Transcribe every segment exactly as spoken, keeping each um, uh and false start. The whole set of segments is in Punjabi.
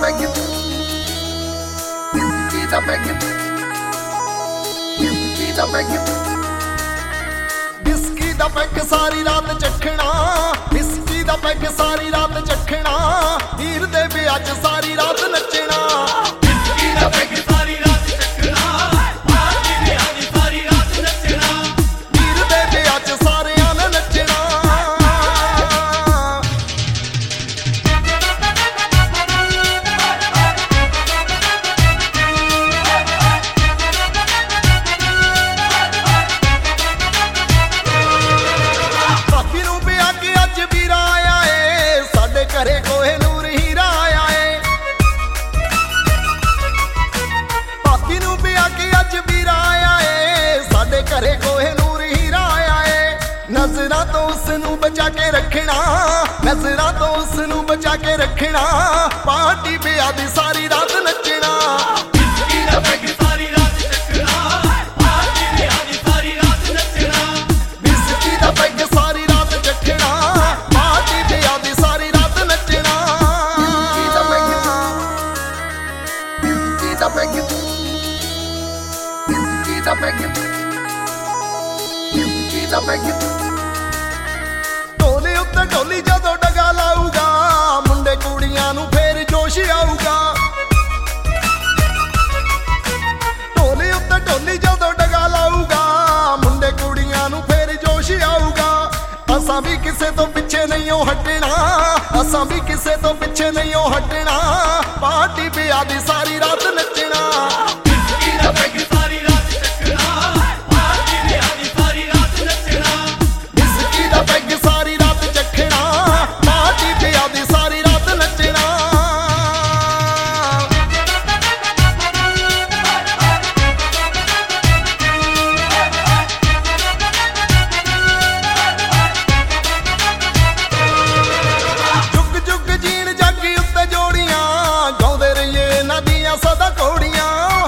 ਪੈਗ ਕੀ ਦਾ ਪੈਗ ਕੀ ਦਾ ਪੈਗ ਬਿਸਕੀ ਦਾ ਪੈਗ ਸਾਰੀ ਰਾਤ ਚੱਖਣਾ ਬਿਸਕੀ ਦਾ ਪੈਗ ਸਾਰੀ ਰਾਤ ਚੱਖਣਾ ਹੀਰ ਦੇ ਵਿਆਹ 'ਚ ਸਾਰੀ ਰਾਤ ਨੱਚਣਾ ਬਿਸਕੀ ਦਾ ਪੈਗ ਸਾਰੀ ਰਾਤ ਚੱਖਣਾ ਆਜੀ ਵਿਆਹ 'ਚ ਸਾਰੀ ਰਾਤ ਨੱਚਣਾ ਹੀਰ ਦੇ ਵਿਆਹ 'ਚ ਸਾਰਿਆਂ ਨੇ ਨੱਚਣਾ ਘਰੇ ਕੋਹਿਨੂਰ ਹੀਰਾ ਆਇਆ ਏ ਭਾਬੀ ਨੂੰ ਵਿਆਹ ਕੇ ਅੱਜ ਵੀਰਾ ਆਇਆ ਏ ਸਾਡੇ ਘਰੇ ਕੋਹਿਨੂਰ ਹੀਰਾ ਆਇਆ ਏ ਨਜ਼ਰਾਂ ਤੋਂ ਉਸ ਨੂੰ ਬਚਾ ਕੇ ਰੱਖਣਾ ਨਜ਼ਰਾਂ ਤੋਂ ਉਸ ਨੂੰ ਬਚਾ ਕੇ ਰੱਖਣਾ ਪਾਰਟੀ ਵਿਆਹ ਦੀ ਸਾਰੀ ਰਾਤ ਨੱਚਣਾ ਬਿਸਕੀ ਦਾ ਪੈਗ ਸਾਰੀ ਰਾਤ ਚੱਕਣਾ ਪਾਰਟੀ ਵਿਆਹ ਦੀ ਸਾਰੀ ਰਾਤ ਨੱਚਣਾ ਬਿਸਕੀ ਦਾ ਪੈਗ ਸਾਰੀ ਰਾਤ ਚੱਕਣਾ ਪਾਰਟੀ ਵਿਆਹ ਦੀ ਸਾਰੀ da bang da bang da bang ਢੋਲੇ ਉੱਤੇ ਢੋਲੀ ਜਦੋਂ ਡਗਾ ਲਾਊਗਾ ਮੁੰਡੇ ਕੁੜੀਆਂ ਨੂੰ ਫੇਰ ਜੋਸ਼ ਆਊਗਾ ਢੋਲੇ ਉੱਤੇ ਢੋਲੀ ਜਦੋਂ ਡਗਾ ਲਾਊਗਾ ਮੁੰਡੇ ਕੁੜੀਆਂ ਨੂੰ ਫੇਰ ਜੋਸ਼ ਆਊਗਾ ਅਸਾਂ ਵੀ ਕਿਸੇ ਤੋਂ ਪਿੱਛੇ ਨਹੀਂ ਉਹ ਹਟਣਾ ਅਸਾਂ ਵੀ ਕਿਸੇ ਤੋਂ ਪਿੱਛੇ ਨਹੀਂ ਉਹ ਹਟਣਾ ਪਾਰਟੀ ਵਿਆਹ ਦੀ ਸਾਰੀ ਰਾਤ ਨੱਚਣਾ ਬਿਸਕੀ ਦਾ ਪੈਗ ਸਾਰੀ ਰਾਤ ਚੱਕਣਾ ਪਾਰਟੀ ਵਿਆਹ ਦੀ ਸਾਰੀ ਰਾਤ ਨੱਚਣਾ ਬਿਸਕੀ ਦਾ ਪੈਗ ਸਾਰੀ ਰਾਤ ਚੱਕਣਾ ਪਾਰਟੀ ਵਿਆਹ ਦੀ ਸਾਰੀ ਰਾਤ ਨੱਚਣਾ ਸਦਾ ਕੋੜੀਆਂ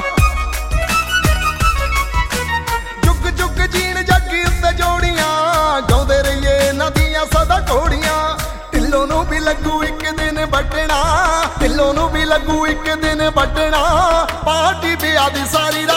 ਜੁਗ ਜੁਗ ਜੀਣ ਜੱਗੀ ਉੱਤੇ ਜੋੜੀਆਂ ਗਾਉਂਦੇ ਰਹੀਏ ਇਹਨਾਂ ਦੀਆਂ ਸਦਾ ਕੋੜੀਆਂ ਢਿੱਲੋਂ ਨੂੰ ਵੀ ਲੱਗੂ ਇੱਕ ਦਿਨ ਵੱਢਣਾ ਢਿੱਲੋਂ ਨੂੰ ਵੀ ਲੱਗੂ ਇੱਕ ਦਿਨ ਵੱਢਣਾ ਪਾਰਟੀ ਵਿਆਹ ਦੀ ਸਾਰੀ